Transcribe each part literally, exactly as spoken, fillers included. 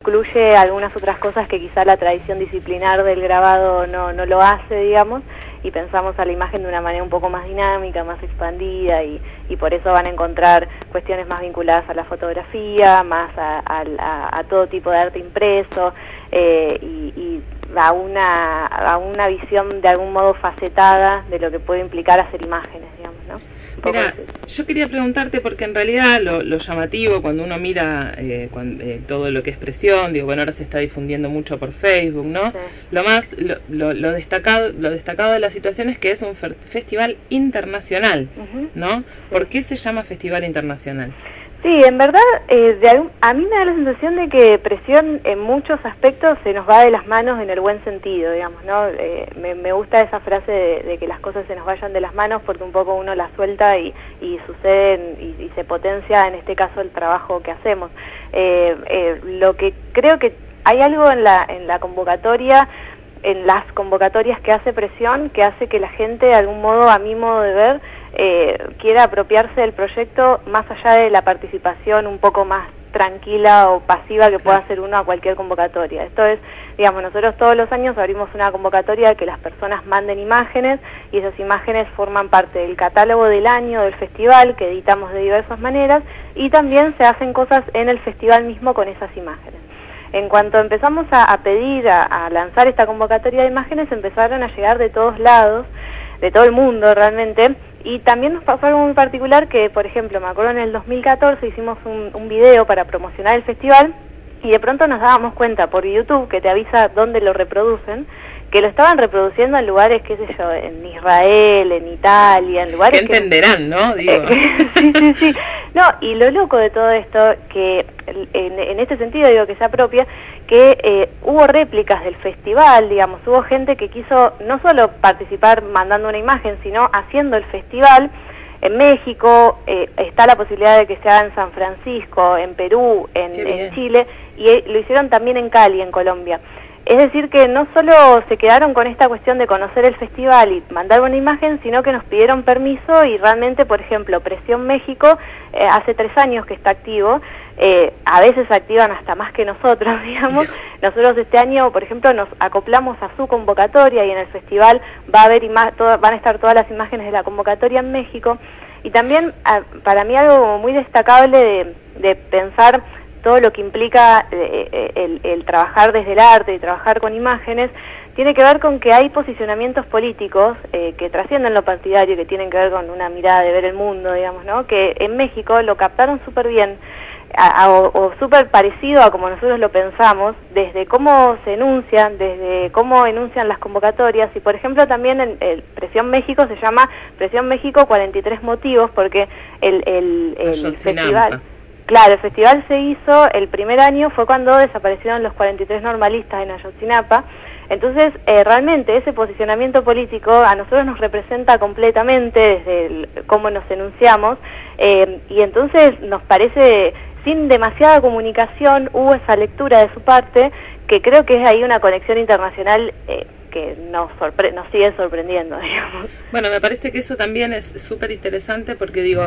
incluye algunas otras cosas que quizá la tradición disciplinar del grabado no, no lo hace, digamos, y pensamos a la imagen de una manera un poco más dinámica, más expandida, y, y por eso van a encontrar cuestiones más vinculadas a la fotografía, más a, a, a todo tipo de arte impreso, eh, y, y a una, a una visión de algún modo facetada de lo que puede implicar hacer imágenes, digamos, ¿no? Mira, yo quería preguntarte, porque en realidad lo, lo llamativo cuando uno mira eh, cuando, eh, todo lo que es presión, digo, bueno, ahora se está difundiendo mucho por Facebook, ¿no? Sí. Lo más, lo, lo, lo destacado lo destacado de la situación es que es un festival internacional, uh-huh. ¿no? Sí. ¿Por qué se llama Festival Internacional? Sí, en verdad, eh, de algún, a mí me da la sensación de que presión en muchos aspectos se nos va de las manos en el buen sentido, digamos, ¿no? Eh, me, me gusta esa frase de, de que las cosas se nos vayan de las manos, porque un poco uno las suelta y, y sucede y, y se potencia, en este caso, el trabajo que hacemos. Eh, eh, lo que creo que hay algo en la, en la convocatoria, en las convocatorias que hace presión, que hace que la gente, de algún modo, a mi modo de ver, eh, quiera apropiarse del proyecto más allá de la participación un poco más tranquila o pasiva que pueda hacer uno a cualquier convocatoria. Esto es, digamos, nosotros todos los años abrimos una convocatoria de que las personas manden imágenes, y esas imágenes forman parte del catálogo del año del festival, que editamos de diversas maneras, y también se hacen cosas en el festival mismo con esas imágenes. En cuanto empezamos a, a pedir, a, a lanzar esta convocatoria de imágenes, empezaron a llegar de todos lados, de todo el mundo realmente, y también nos pasó algo muy particular que, por ejemplo, me acuerdo en el dos mil catorce hicimos un, un video para promocionar el festival, y de pronto nos dábamos cuenta por YouTube, que te avisa dónde lo reproducen, que lo estaban reproduciendo en lugares, qué sé yo, en Israel, en Italia, en lugares que entenderán, que, ¿no? Digo. Eh, sí, sí, sí. No, y lo loco de todo esto, que en, en este sentido digo que se apropia, que eh, hubo réplicas del festival, digamos, hubo gente que quiso no solo participar mandando una imagen, sino haciendo el festival. En México, eh, está la posibilidad de que se haga en San Francisco, en Perú, en, en Chile, y eh, lo hicieron también en Cali, en Colombia. Es decir, que no solo se quedaron con esta cuestión de conocer el festival y mandar una imagen, sino que nos pidieron permiso, y realmente, por ejemplo, Presión México, eh, hace tres años que está activo, eh, a veces activan hasta más que nosotros, digamos. Nosotros este año, por ejemplo, nos acoplamos a su convocatoria, y en el festival va a haber ima- todo, van a estar todas las imágenes de la convocatoria en México. Y también, a, para mí, algo muy destacable de, de pensar todo lo que implica eh, el, el trabajar desde el arte y trabajar con imágenes, tiene que ver con que hay posicionamientos políticos eh, que trascienden lo partidario, que tienen que ver con una mirada de ver el mundo, digamos, ¿no? Que en México lo captaron súper bien, a, a, o, o súper parecido a como nosotros lo pensamos, desde cómo se enuncian, desde cómo enuncian las convocatorias, y por ejemplo también en el Presión México se llama Presión México cuarenta y tres motivos, porque el, el, el festival... Claro, el festival se hizo, el primer año fue cuando desaparecieron los cuarenta y tres normalistas en Ayotzinapa. Entonces, eh, realmente ese posicionamiento político a nosotros nos representa completamente desde el, cómo nos enunciamos, eh, y entonces nos parece, sin demasiada comunicación, hubo esa lectura de su parte, que creo que es ahí una conexión internacional eh, que nos, sorpre- nos sigue sorprendiendo, digamos. Bueno, me parece que eso también es súper interesante, porque digo,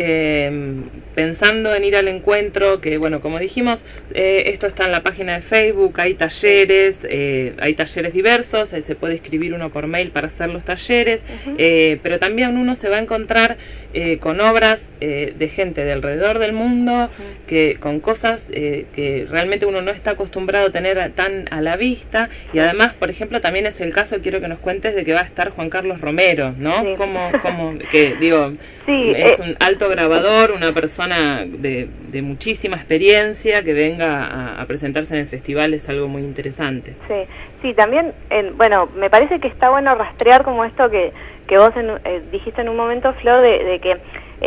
eh, pensando en ir al encuentro, que bueno, como dijimos, eh, esto está en la página de Facebook, hay talleres, eh, hay talleres diversos, eh, se puede escribir uno por mail para hacer los talleres, uh-huh. eh, pero también uno se va a encontrar eh, con obras eh, de gente de alrededor del mundo, uh-huh. que con cosas eh, que realmente uno no está acostumbrado a tener a, tan a la vista, y además, por ejemplo, también es el caso, quiero que nos cuentes, de que va a estar Juan Carlos Romero, ¿no? Sí. Como, como que digo, sí, es eh, un alto grabador, una persona de, de muchísima experiencia, que venga a, a presentarse en el festival es algo muy interesante. Sí, sí, también, eh, bueno, me parece que está bueno rastrear como esto que, que vos en, eh, dijiste en un momento, Flor, de, de que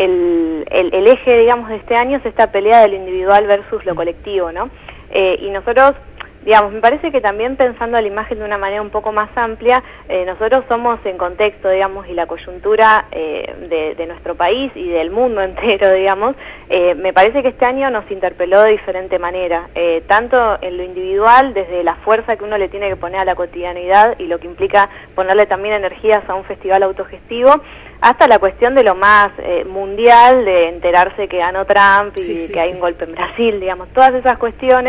el, el, el eje, digamos, de este año es esta pelea del individual versus lo colectivo, ¿no? Eh, y nosotros... Digamos, me parece que también pensando a la imagen de una manera un poco más amplia, eh, nosotros somos en contexto, digamos, y la coyuntura eh, de, de nuestro país y del mundo entero, digamos, eh, me parece que este año nos interpeló de diferente manera, eh, tanto en lo individual, desde la fuerza que uno le tiene que poner a la cotidianidad y lo que implica ponerle también energías a un festival autogestivo, hasta la cuestión de lo más eh, mundial, de enterarse que ganó Trump y sí, sí, que hay sí. un golpe en Brasil, digamos, todas esas cuestiones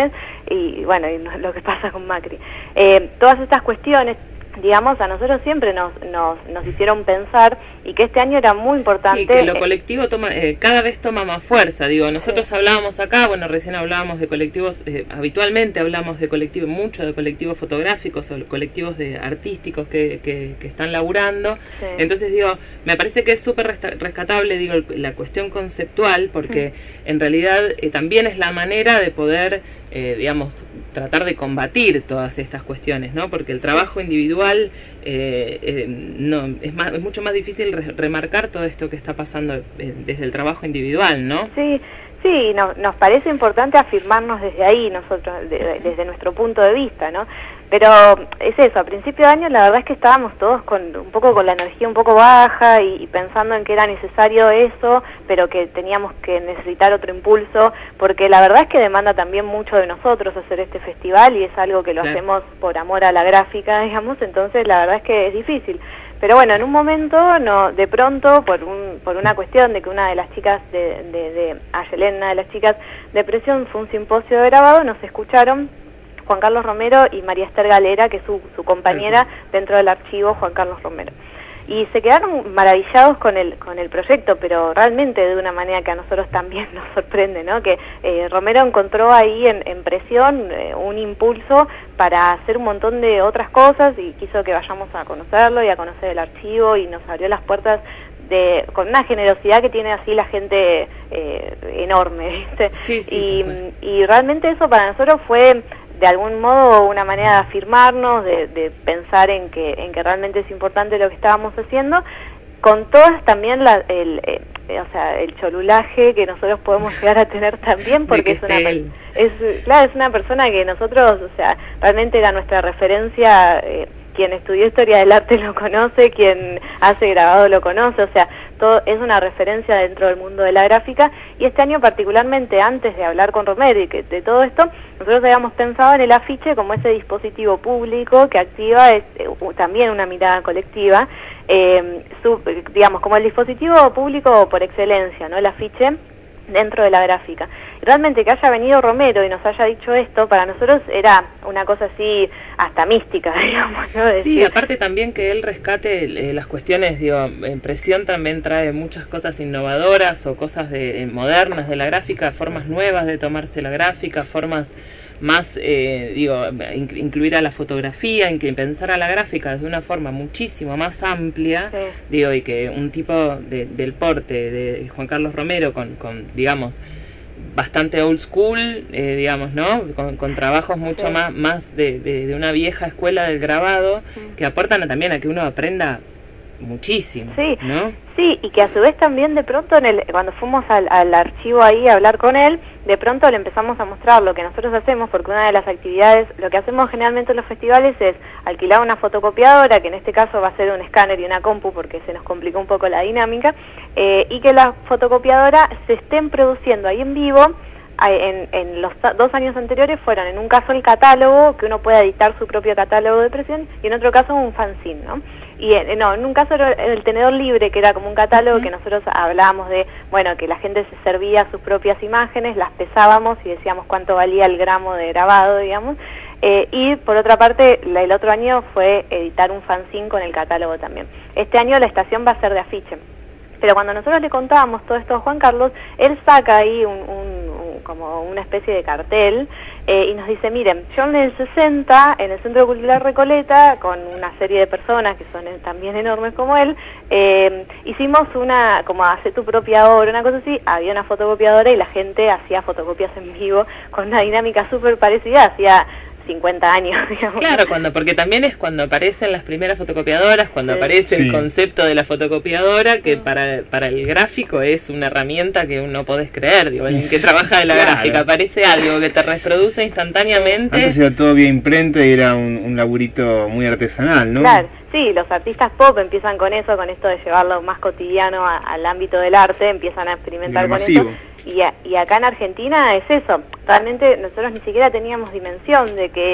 y bueno, y no, lo que pasa con Macri. Eh, todas estas cuestiones, digamos, a nosotros siempre nos, nos, nos hicieron pensar y que este año era muy importante. Sí, que lo colectivo toma eh, cada vez toma más fuerza. Digo, nosotros sí. hablábamos acá, bueno, recién hablábamos de colectivos, eh, habitualmente hablamos de colectivos, mucho de colectivos fotográficos o colectivos de artísticos que, que, que están laburando. Sí. Entonces, digo, me parece que es súper rescatable, digo, la cuestión conceptual, porque mm. en realidad eh, también es la manera de poder, eh, digamos, tratar de combatir todas estas cuestiones, ¿no? Porque el trabajo individual eh, eh, no es, más, es mucho más difícil re remarcar todo esto que está pasando eh, desde el trabajo individual, ¿no? Sí, sí, no, nos parece importante afirmarnos desde ahí, nosotros, de, de, desde nuestro punto de vista, ¿no? Pero es eso, a principio de año la verdad es que estábamos todos con un poco con la energía un poco baja y, y pensando en que era necesario eso, pero que teníamos que necesitar otro impulso, porque la verdad es que demanda también mucho de nosotros hacer este festival y es algo que lo claro. hacemos por amor a la gráfica, digamos, entonces la verdad es que es difícil. Pero bueno, en un momento, no, de pronto, por un, por una cuestión de que una de las chicas de, de, de Ayelén, una de las chicas de Presión, fue un simposio de grabado, nos escucharon Juan Carlos Romero y María Esther Galera, que es su, su compañera dentro del archivo Juan Carlos Romero. Y se quedaron maravillados con el con el proyecto, pero realmente de una manera que a nosotros también nos sorprende, ¿no? Que eh, Romero encontró ahí en, en Presión eh, un impulso para hacer un montón de otras cosas y quiso que vayamos a conocerlo y a conocer el archivo y nos abrió las puertas de con una generosidad que tiene así la gente eh, enorme, ¿viste? Sí, sí, y, y realmente eso para nosotros fue de algún modo una manera de afirmarnos, de, de pensar en que en que realmente es importante lo que estábamos haciendo, con todas también la, el, eh, o sea, el cholulaje que nosotros podemos llegar a tener también, porque es una es claro, es una persona que nosotros, o sea, realmente era nuestra referencia. eh, Quien estudió historia del arte lo conoce, quien hace grabado lo conoce, o sea, todo es una referencia dentro del mundo de la gráfica. Y este año particularmente, antes de hablar con Romero y que de todo esto, nosotros habíamos pensado en el afiche como ese dispositivo público que activa es, eh, también una mirada colectiva, eh, su, digamos, como el dispositivo público por excelencia, ¿no? El afiche dentro de la gráfica. Y realmente que haya venido Romero y nos haya dicho esto, para nosotros era una cosa así hasta mística, digamos, ¿no? Decir, sí, aparte también que él rescate eh, las cuestiones, digo, en Presión también trae muchas cosas innovadoras o cosas de, eh, modernas de la gráfica, formas nuevas de tomarse la gráfica, formas más, eh, digo, in, incluir a la fotografía, en que pensar a la gráfica de una forma muchísimo más amplia, sí. digo, y que un tipo de, del porte de Juan Carlos Romero con, con digamos, bastante old school, eh, digamos, ¿no? Con, con trabajos mucho sí. más, más de, de, de una vieja escuela del grabado, sí. que aportan también a que uno aprenda muchísimo, sí, ¿no? Sí, y que a su vez también de pronto en el, cuando fuimos al, al archivo ahí a hablar con él, de pronto le empezamos a mostrar lo que nosotros hacemos, porque una de las actividades, lo que hacemos generalmente en los festivales es alquilar una fotocopiadora, que en este caso va a ser un escáner y una compu porque se nos complicó un poco la dinámica, eh, y que la fotocopiadora se estén produciendo ahí en vivo. En, en los dos años anteriores fueron, en un caso el catálogo, que uno puede editar su propio catálogo de Presión, y en otro caso un fanzine, ¿no? Y en, no, en un caso era el tenedor libre, que era como un catálogo uh-huh. que nosotros hablábamos de, bueno, que la gente se servía sus propias imágenes, las pesábamos y decíamos cuánto valía el gramo de grabado, digamos. Eh, y por otra parte, la, el otro año fue editar un fanzine con el catálogo también. Este año la estación va a ser de afiche. Pero cuando nosotros le contábamos todo esto a Juan Carlos, él saca ahí un, un, un como una especie de cartel eh, y nos dice, miren, yo en el sesenta, en el Centro Cultural Recoleta, con una serie de personas que son también enormes como él, eh, hicimos una, como hace tu propia obra, una cosa así, había una fotocopiadora y la gente hacía fotocopias en vivo con una dinámica súper parecida, hacía cincuenta años, digamos. Claro, cuando porque también es cuando aparecen las primeras fotocopiadoras, cuando sí. aparece sí. el concepto de la fotocopiadora, que sí. para, para el gráfico es una herramienta que no podés creer, digo, alguien que trabaja de la claro. gráfica, aparece algo que te reproduce instantáneamente. Antes era todo vía imprenta y era un, un laburito muy artesanal, ¿no? Claro, sí, los artistas pop empiezan con eso, con esto de llevarlo más cotidiano a, al ámbito del arte, empiezan a experimentar con eso. Y, a, y acá en Argentina es eso, realmente nosotros ni siquiera teníamos dimensión de que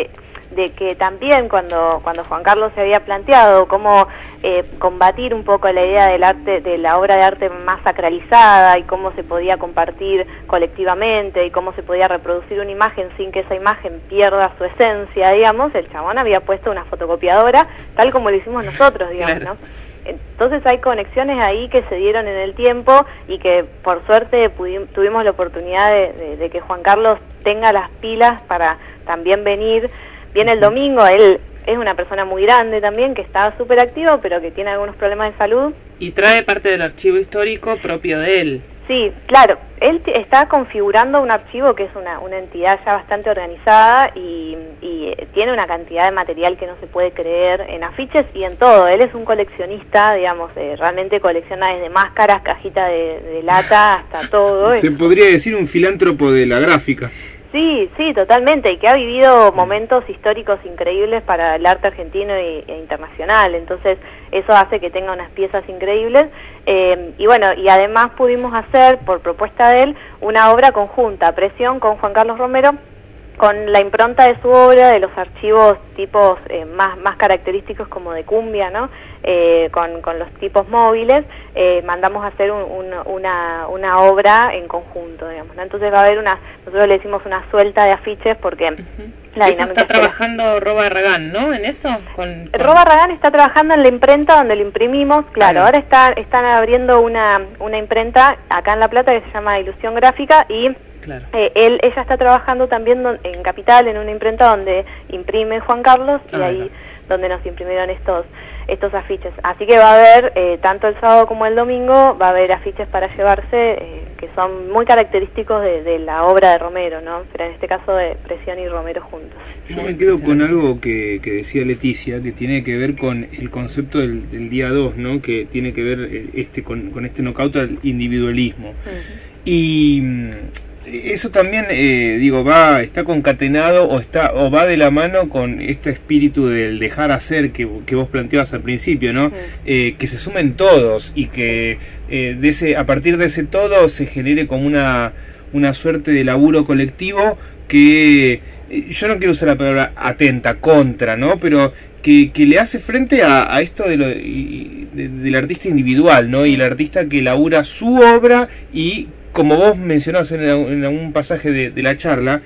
de que también cuando, cuando Juan Carlos se había planteado cómo eh, combatir un poco la idea del arte, de la obra de arte más sacralizada y cómo se podía compartir colectivamente y cómo se podía reproducir una imagen sin que esa imagen pierda su esencia, digamos, el chabón había puesto una fotocopiadora tal como lo hicimos nosotros, digamos, claro. ¿no? Entonces hay conexiones ahí que se dieron en el tiempo y que por suerte tuvimos la oportunidad de, de, de que Juan Carlos tenga las pilas para también venir. Viene el domingo, él es una persona muy grande también, que está súper activo, pero que tiene algunos problemas de salud. Y trae parte del archivo histórico propio de él. Sí, claro, él está configurando un archivo que es una, una entidad ya bastante organizada y, y tiene una cantidad de material que no se puede creer en afiches y en todo. Él es un coleccionista, digamos, eh, realmente colecciona desde máscaras, cajita de, de lata hasta todo. Se podría decir un filántropo de la gráfica. Sí, sí, totalmente, y que ha vivido momentos históricos increíbles para el arte argentino y, e internacional, entonces eso hace que tenga unas piezas increíbles, eh, y bueno, y además pudimos hacer, por propuesta de él, una obra conjunta, Presión, con Juan Carlos Romero, con la impronta de su obra, de los archivos tipos eh, más, más característicos como de cumbia, ¿no? Eh, con, con los tipos móviles, eh, mandamos a hacer un, un, una, una obra en conjunto, digamos, ¿no? Entonces va a haber una, nosotros le decimos una suelta de afiches porque... Uh-huh. La eso está trabajando Roba Barragán, ¿no? ¿En eso? Con, con... Roba Barragán está trabajando en la imprenta donde lo imprimimos, claro, claro. Ahora está, están abriendo una, una imprenta acá en La Plata que se llama Ilusión Gráfica y... Claro. Eh, él, ella está trabajando también don, en Capital, en una imprenta donde imprime Juan Carlos y ah, ahí no. donde nos imprimieron estos estos afiches. Así que va a haber, eh, tanto el sábado como el domingo, va a haber afiches para llevarse eh, que son muy característicos de, de la obra de Romero, ¿no? Pero en este caso de Presión y Romero juntos. Yo me quedo con algo que, que decía Leticia, que tiene que ver con el concepto del, del día dos, ¿no? Que tiene que ver este con, con este knockout al individualismo. Uh-huh. Y... eso también, eh, digo, va, está concatenado o está o va de la mano con este espíritu del dejar hacer que, que vos planteabas al principio, ¿no? Sí. Eh, que se sumen todos y que eh, de ese, a partir de ese todo se genere como una, una suerte de laburo colectivo que, eh, yo no quiero usar la palabra atenta, contra, ¿no? Pero que, que le hace frente a, a esto de lo, y, de, del artista individual, ¿no? Y el artista que labura su obra y... como vos mencionabas en, en algún pasaje de, de la charla,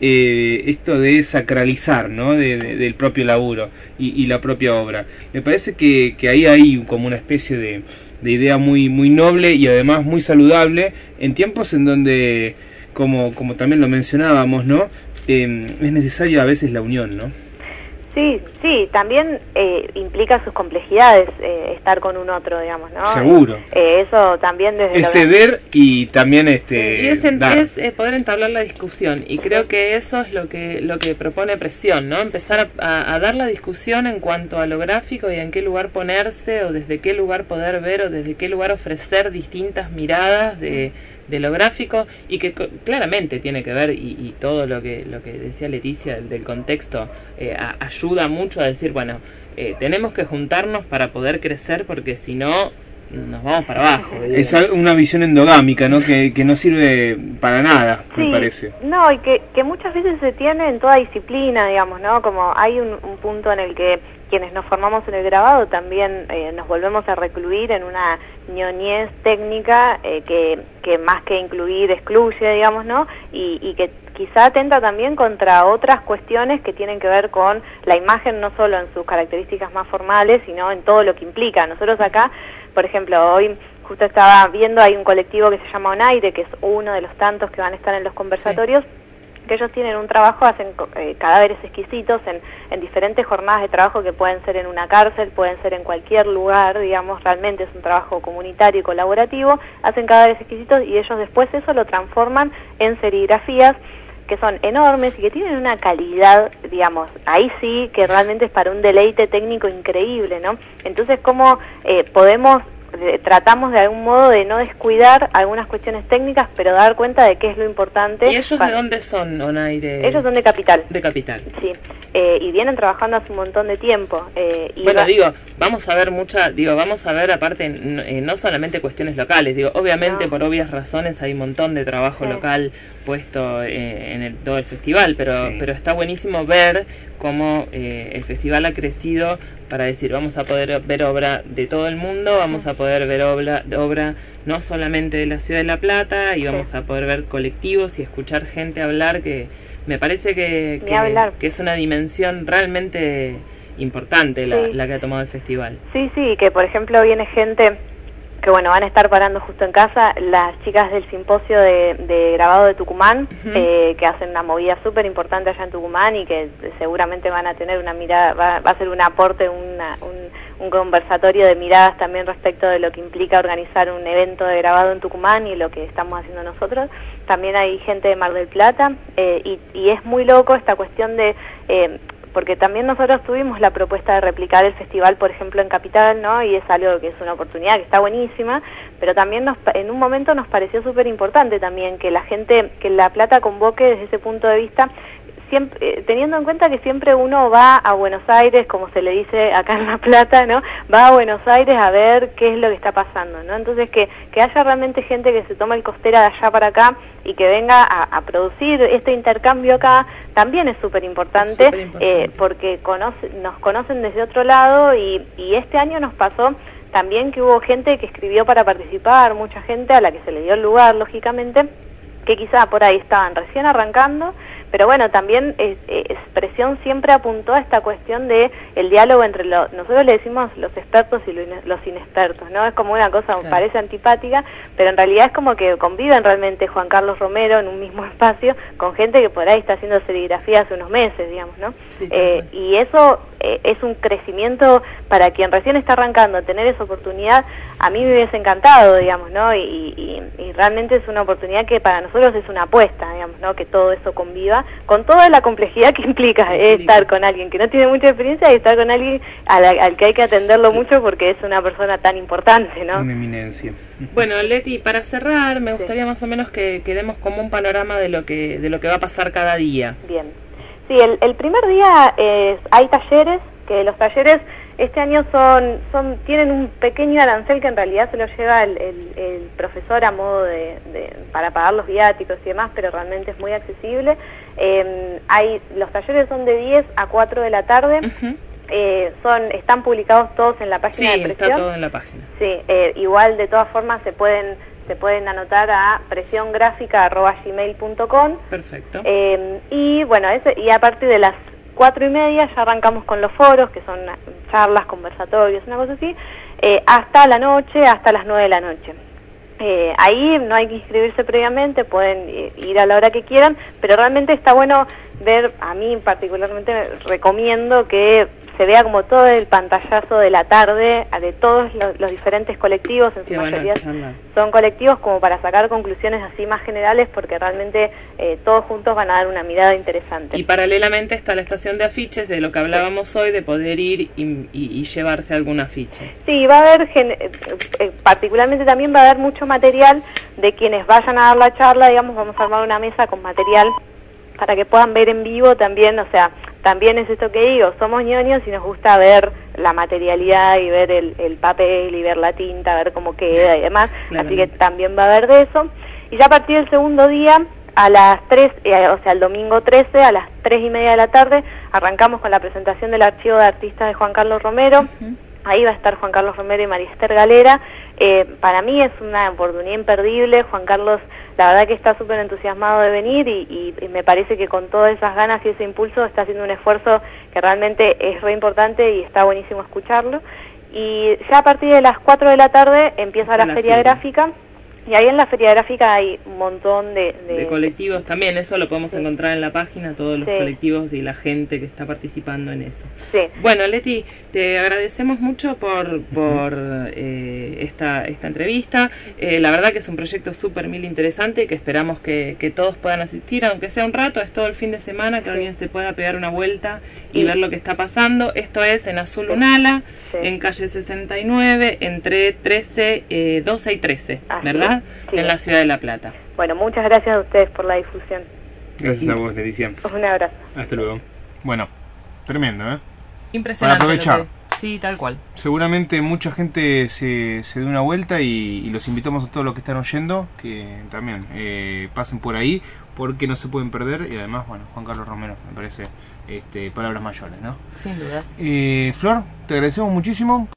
eh, esto de sacralizar, ¿no? de, de, del propio laburo y, y la propia obra. Me parece que, que ahí hay como una especie de, de idea muy, muy noble y además muy saludable en tiempos en donde, como, como también lo mencionábamos, ¿no? Eh, es necesaria a veces la unión, ¿no? Sí, sí, también eh, implica sus complejidades eh, estar con un otro, digamos, ¿no? Seguro. Eh, eso también desde... Es ceder y también este... Y es, en, es eh, poder entablar la discusión, y creo que eso es lo que lo que propone Presión, ¿no? Empezar a, a, a dar la discusión en cuanto a lo gráfico y en qué lugar ponerse, o desde qué lugar poder ver, o desde qué lugar ofrecer distintas miradas de... de lo gráfico, y que claramente tiene que ver, y, y todo lo que lo que decía Leticia del, del contexto eh, a, ayuda mucho a decir, bueno, eh, tenemos que juntarnos para poder crecer, porque si no nos vamos para abajo. Es una visión endogámica, ¿no? Que, que no sirve para nada, sí, me parece. No, y que, que muchas veces se tiene en toda disciplina, digamos, ¿no? Como hay un, un punto en el que quienes nos formamos en el grabado también eh, nos volvemos a recluir en una ñoñez técnica eh, que, que más que incluir excluye, digamos, ¿no? Y, y que quizá atenta también contra otras cuestiones que tienen que ver con la imagen, no solo en sus características más formales, sino en todo lo que implica. Nosotros acá, por ejemplo, hoy justo estaba viendo, hay un colectivo que se llama Onaire, que es uno de los tantos que van a estar en los conversatorios, sí. que ellos tienen un trabajo, hacen eh, cadáveres exquisitos en, en diferentes jornadas de trabajo que pueden ser en una cárcel, pueden ser en cualquier lugar, digamos, realmente es un trabajo comunitario y colaborativo, hacen cadáveres exquisitos y ellos después eso lo transforman en serigrafías que son enormes y que tienen una calidad, digamos, ahí sí que realmente es para un deleite técnico increíble, ¿no? Entonces, ¿cómo eh, podemos... tratamos de algún modo de no descuidar algunas cuestiones técnicas, pero dar cuenta de qué es lo importante. ¿Y ellos para... de dónde son, Onaire? Ellos son de Capital. De Capital. Sí. eh, y vienen trabajando hace un montón de tiempo. Eh, y bueno, va... digo, vamos a ver mucha, digo, vamos a ver aparte, no, eh, no solamente cuestiones locales, digo, obviamente no. por obvias razones hay un montón de trabajo sí. local puesto eh, en el, todo el festival, pero, sí. pero está buenísimo ver cómo eh, el festival ha crecido para decir, vamos a poder ver obra de todo el mundo, vamos a poder ver obra, obra no solamente de la Ciudad de La Plata, y vamos sí. a poder ver colectivos y escuchar gente hablar, que me parece que, que, que es una dimensión realmente importante la, sí. la que ha tomado el festival. Sí, sí, que por ejemplo viene gente que bueno, van a estar parando justo en casa, las chicas del simposio de, de grabado de Tucumán, uh-huh. eh, que hacen una movida súper importante allá en Tucumán y que seguramente van a tener una mirada, va, va a ser un aporte, una, un, un conversatorio de miradas también respecto de lo que implica organizar un evento de grabado en Tucumán y lo que estamos haciendo nosotros. También hay gente de Mar del Plata, eh, y, y es muy loco esta cuestión de... Eh, porque también nosotros tuvimos la propuesta de replicar el festival, por ejemplo, en Capital, ¿no? Y es algo que es una oportunidad que está buenísima, pero también nos, en un momento nos pareció súper importante también que la gente, que La Plata convoque desde ese punto de vista, siempre, eh, teniendo en cuenta que siempre uno va a Buenos Aires, como se le dice acá en La Plata, ¿no? Va a Buenos Aires a ver qué es lo que está pasando, ¿no? Entonces que, que haya realmente gente que se toma el costera de allá para acá y que venga a, a producir este intercambio acá, también es súper importante, eh, porque conoce, nos conocen desde otro lado y, y este año nos pasó también que hubo gente que escribió para participar, mucha gente a la que se le dio el lugar, lógicamente, que quizá por ahí estaban recién arrancando, pero bueno, también es, es, Expresión siempre apuntó a esta cuestión de el diálogo entre los, nosotros le decimos los expertos y los inexpertos, ¿no? Es como una cosa, claro. parece antipática, pero en realidad es como que conviven realmente Juan Carlos Romero en un mismo espacio con gente que por ahí está haciendo serigrafía hace unos meses, digamos, ¿no? Sí, eh, y eso eh, es un crecimiento para quien recién está arrancando, tener esa oportunidad, a mí me hubiese encantado, digamos, ¿no? Y, y, y realmente es una oportunidad que para nosotros es una apuesta, digamos, ¿no? Que todo eso conviva con toda la complejidad que implica eh, estar con alguien que no tiene mucha experiencia y estar con alguien al, al que hay que atenderlo mucho porque es una persona tan importante, ¿no? Una eminencia. Bueno, Leti, para cerrar, me gustaría sí. más o menos que, que demos como un panorama de lo que de lo que va a pasar cada día. Bien. Sí, el, el primer día es, hay talleres, que los talleres este año son, son tienen un pequeño arancel que en realidad se lo lleva el, el, el profesor a modo de, de para pagar los viáticos y demás, pero realmente es muy accesible. Eh, hay los talleres son de diez a cuatro de la tarde. Uh-huh. eh, son están publicados todos en la página sí, de Presión. Sí, está todo en la página. Sí, eh, igual de todas formas se pueden se pueden anotar a presiongráfica arroba gmail punto com. Perfecto. Eh, y bueno, ese, y a partir de las cuatro y media ya arrancamos con los foros, que son charlas, conversatorios, una cosa así, eh, hasta la noche, hasta las nueve de la noche. Eh, ahí no hay que inscribirse previamente, pueden ir a la hora que quieran, pero realmente está bueno ver, a mí particularmente recomiendo que se vea como todo el pantallazo de la tarde, de todos los, los diferentes colectivos, en su mayoría son colectivos como para sacar conclusiones así más generales, porque realmente eh, todos juntos van a dar una mirada interesante. Y paralelamente está la estación de afiches, de lo que hablábamos sí. hoy, de poder ir y, y, y llevarse algún afiche. Sí, va a haber, eh, particularmente también va a haber mucho material de quienes vayan a dar la charla, digamos, vamos a armar una mesa con material para que puedan ver en vivo también, o sea, también es esto que digo, somos ñoños y nos gusta ver la materialidad y ver el, el papel y ver la tinta, ver cómo queda y demás, así que también va a haber de eso. Y ya a partir del segundo día, a las tres, eh, o sea, el domingo trece, a las tres y media de la tarde, arrancamos con la presentación del archivo de artistas de Juan Carlos Romero. Uh-huh. Ahí va a estar Juan Carlos Romero y María Esther Galera. Eh, para mí es una oportunidad imperdible. Juan Carlos, la verdad que está súper entusiasmado de venir y, y, y me parece que con todas esas ganas y ese impulso está haciendo un esfuerzo que realmente es re importante y está buenísimo escucharlo. Y ya a partir de las cuatro de la tarde empieza la, la feria, feria gráfica. Y ahí en la feria gráfica hay un montón de... De, de colectivos también, eso lo podemos sí. encontrar en la página, todos los sí. colectivos y la gente que está participando en eso. Sí. Bueno, Leti, te agradecemos mucho por, por eh, esta, esta entrevista. Eh, la verdad que es un proyecto súper mil interesante que esperamos que, que todos puedan asistir, aunque sea un rato, es todo el fin de semana, que sí. alguien se pueda pegar una vuelta y sí. ver lo que está pasando. Esto es en Azul Unala, sí. en calle sesenta y nueve, entre trece, eh, doce y trece, así. ¿Verdad? Sí. En la Ciudad de La Plata. Bueno, muchas gracias a ustedes por la difusión. Gracias a vos, Leticia. Un abrazo. Hasta luego. Bueno, tremendo, ¿eh? Impresionante. Para aprovechar. Lo que, sí, tal cual. Seguramente mucha gente se, se dé una vuelta y, y los invitamos a todos los que están oyendo que también eh, pasen por ahí porque no se pueden perder. Y además, bueno, Juan Carlos Romero, me parece este, palabras mayores, ¿no? Sin dudas. Eh, Flor, te agradecemos muchísimo.